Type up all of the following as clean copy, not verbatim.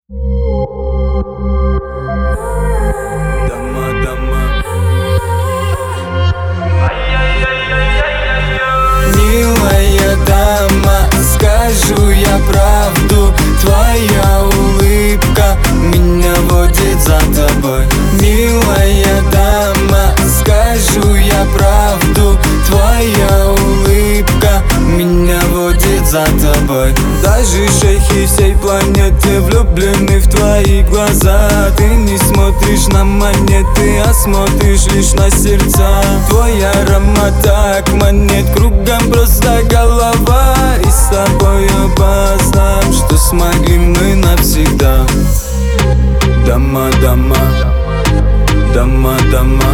Милая дама, скажу я правду, твоя улыбка меня водит за тобой. Милая дама, скажу я правду, твоя улыбка меня водит за тобой. Даже шейхи всей планеты влюблены в твои глаза. Ты не смотришь на монеты, а смотришь лишь на сердца. Твой аромат так манит, кругом просто голова. И с тобою познам, что смогли мы навсегда. Дома, дома, дома, дома.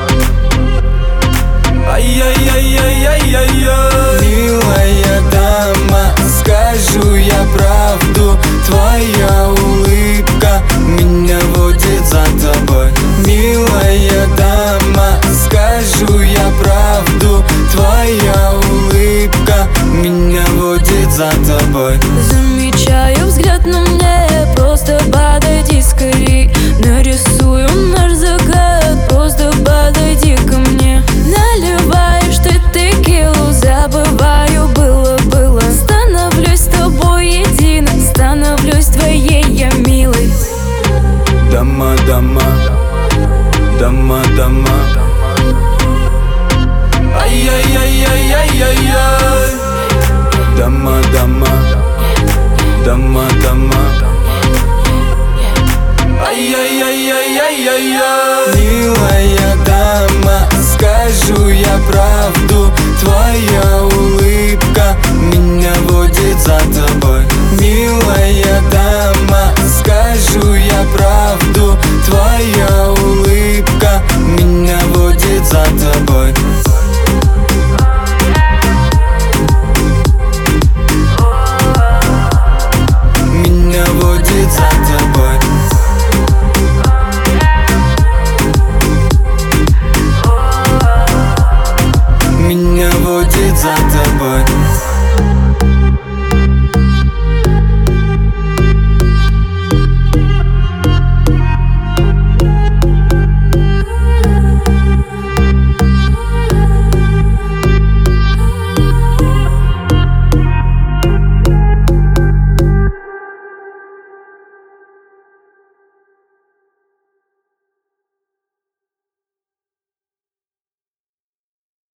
Ай-яй-яй-яй-яй-яй-яй. Милая дама, скажу я правду, твоя улыбка меня водит за тобой. Милая дама, скажу я правду, твоя улыбка меня водит за тобой. Замечаю взгляд на мне, просто подойди скорей. Нарисую наш закат, просто подойди ко мне. Наливаешь ты текилу, забываю было. Становлюсь с тобой едино, становлюсь твоей я милой. Дома, дома, дома, дома. Ай-яй-яй-яй-яй-яй-яй. Дома, дома, дома, дома.